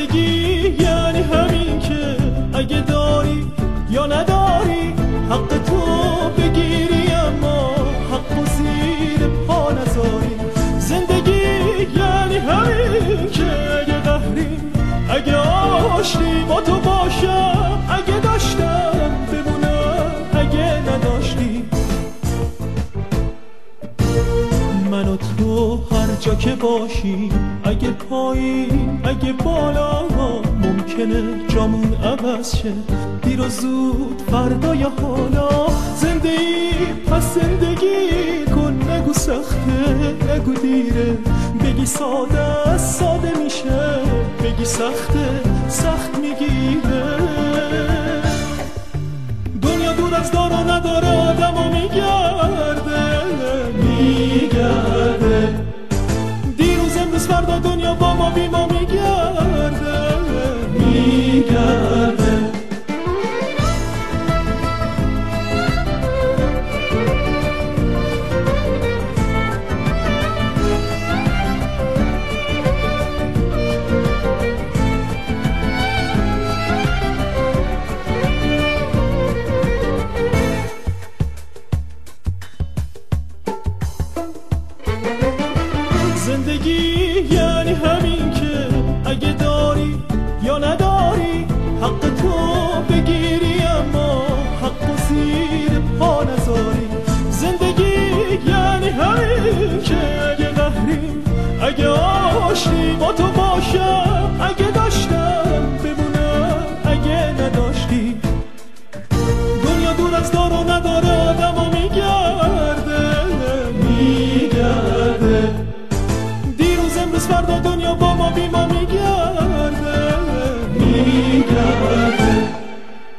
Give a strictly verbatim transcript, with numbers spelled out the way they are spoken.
زندگی یعنی همین که اگه داری یا نداری حق تو بگیری اما حق و زیر پا نذاری. زندگی یعنی همین که اگه قهری اگه آشتی با تو باشم، اگه داشتم بمونم اگه نداشتی. من و تو هر جا که باشی، اگه پایین اگه بالا، ممکنه جامون عوض شه دیر و زود فردا یا حالا. زندگی پس زندگی کن، نگو سخته نگو دیره، بگی ساده است ساده میشه، بگی سخته سخت میگیره. دنیا دور از دار و نداره آدم و میگرده میگرده، دیروز امروز فردا دنیا با ما بی ما میگرده میگرده. زندگی یعنی همین که اگه داری یا نداری حق تو بگیری اما حق و زیر پا نذاری. زندگی یعنی همین که اگه قهری اگه آشتی با تو باشم، اگه داشتم بمونم اگه نداشتی. دنیا دور از دار و نداره آدم و میگرده میگرده، امروز فردا دنیا با ما بی ما میگرده میگرده.